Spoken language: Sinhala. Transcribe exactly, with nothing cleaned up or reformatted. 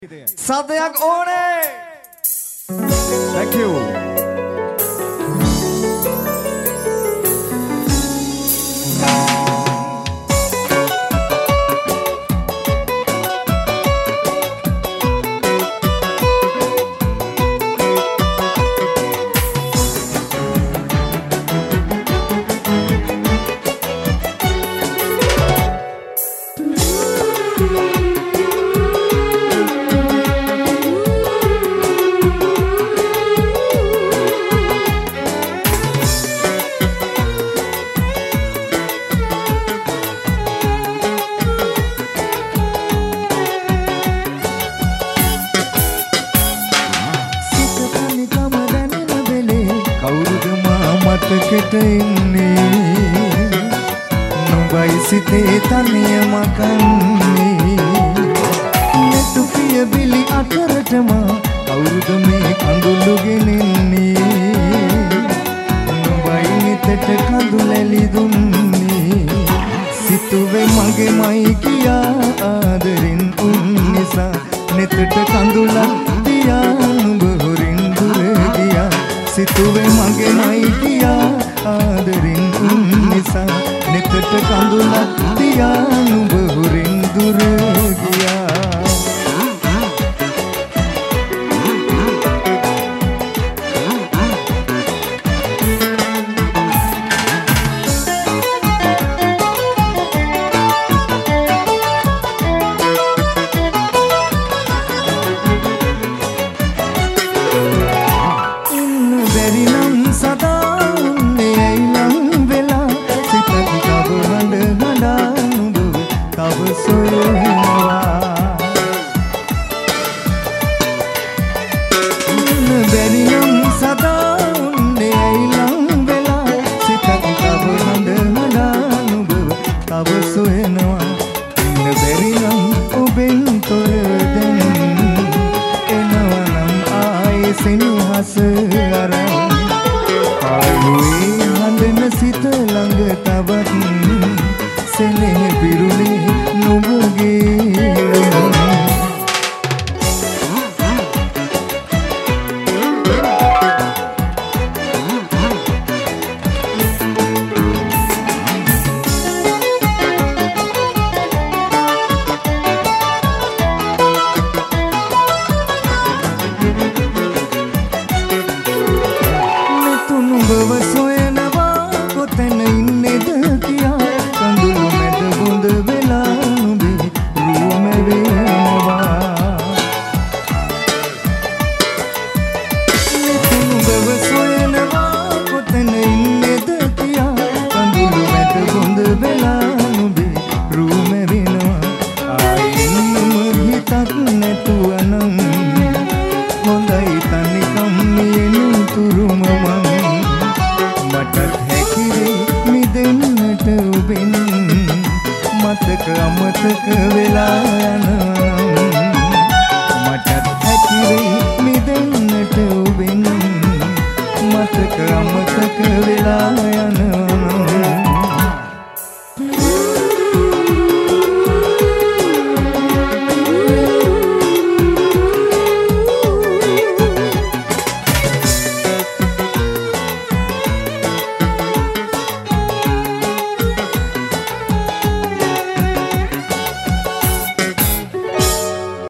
සදයක් ඕනේ. Thank you. මතකට ඉන්නේ නොබයි සිතේ තනිය මකන්නේ නෙතු පිය බිලි අතරටම කවුරුද මේ කඳුළු ගෙනෙන්නේ නොබයි නිතට කඳුලැලි දුන්නේ සිතුවේ මගේමයි කියා ආදරින් උන් නිසා නෙතට කඳුලක් තියා නුඹ හොරින් දුර ගියා සිතුවේ මගේමයි කියා ආදරින් උන් නිසා නෙතට කඳුලක් තියා නුඹ හොරින් දුර ගියා Very